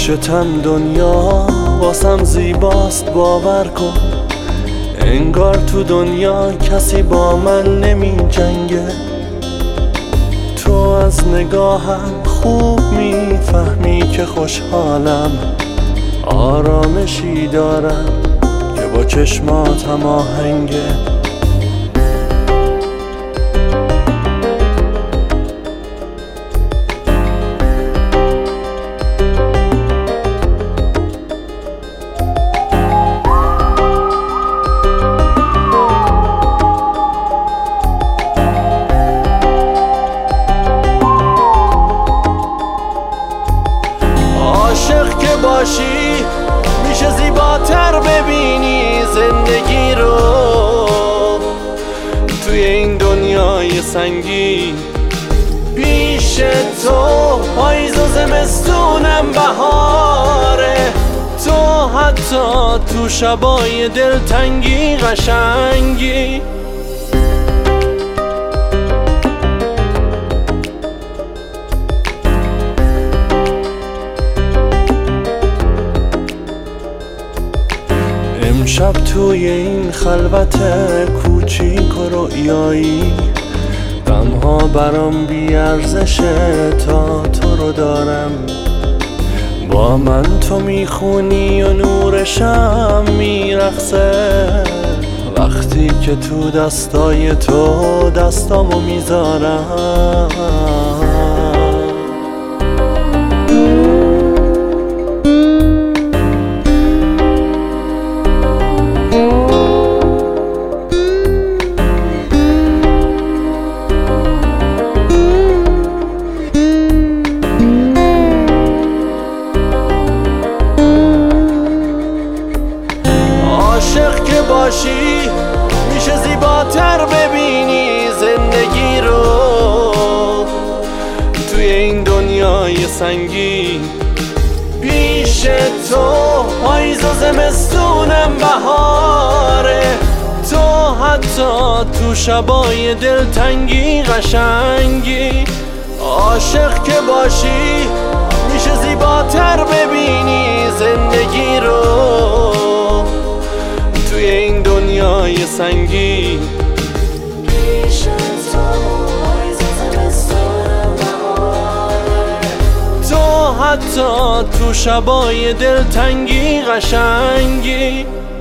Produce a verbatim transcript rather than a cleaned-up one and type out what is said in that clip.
پیشتم دنیا واسم زیباست، باور کن. انگار تو دنیا کسی با من نمی جنگه. تو از نگاهم خوب میفهمی که خوشحالم، آرامشی دارم که با چشماتم آهنگه. عاشق که باشی میشه زیباتر ببینی زندگی رو توی این دنیای سنگین. پیش تو پاییز و زمستونم بهاره، تو حتی تو شبای دلتنگی قشنگی. امشب توی این خلوت کوچیک و رؤیایی، غمها برام بیارزشه تا تو رو دارم. با من تو میخونی و نور شم میرقصه، وقتی که تو دستای تو دستامو میذارم. عاشق که باشی میشه زیباتر ببینی زندگی رو توی این دنیای سنگین. پیش تو پاییز و زمستونم بهاره، تو حتی تو شبای دلتنگی قشنگی. عاشق که باشی میشه زیباتر ببینی زندگی رو توی این دنیای سنگین. پیش تو پاییز و زمستونم بهاره، تو حتی تو شبای دلتنگی قشنگی.